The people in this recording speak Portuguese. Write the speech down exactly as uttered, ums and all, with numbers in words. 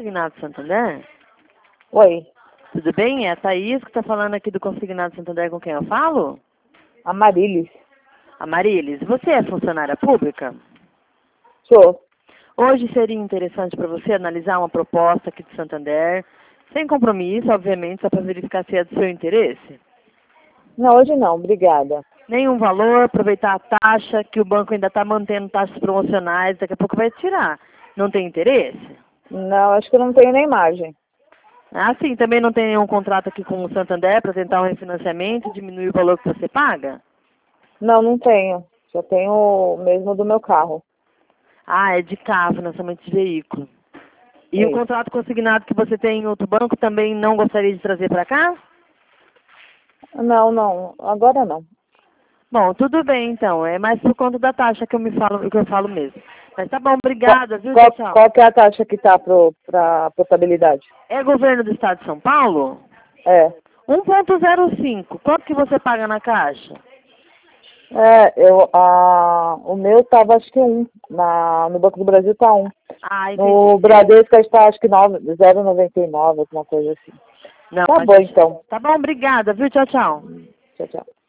Consignado Santander? Oi, Tudo bem? É a Thaís que está falando aqui do Consignado Santander, com quem eu falo? Amarilis. Amarilis, você é funcionária pública? Sou. Hoje seria interessante para você analisar uma proposta aqui de Santander, sem compromisso, obviamente, só para verificar se é do seu interesse. Não, hoje não, obrigada. Nenhum valor, aproveitar a taxa, que o banco ainda está mantendo taxas promocionais, daqui a pouco vai tirar. Não tem interesse? Não, acho que eu não tenho nem margem. Ah, sim, também não tem nenhum contrato aqui com o Santander para tentar um refinanciamento e diminuir o valor que você paga? Não, não tenho. Só tenho mesmo do meu carro. Ah, é de carro, financiamento de veículo. E É o isso. contrato consignado que você tem em outro banco também não gostaria de trazer para cá? Não, não, agora não. Bom, tudo bem então. É mais por conta da taxa que eu me falo, que eu falo mesmo. Mas tá bom, Qual, obrigada, viu? Tchau, qual, tchau. qual que é a taxa que tá para a potabilidade? É governo do estado de São Paulo? É. um ponto zero cinco. Quanto que você paga na caixa? É, eu, a, o meu tava acho que um. Na, no Banco do Brasil tá um. Ah, No entendi. Bradesco está acho que zero vírgula noventa e nove, alguma coisa assim. Não, Tá a bom gente... então. Tá bom, obrigada, viu? Tchau, tchau. Tchau, tchau.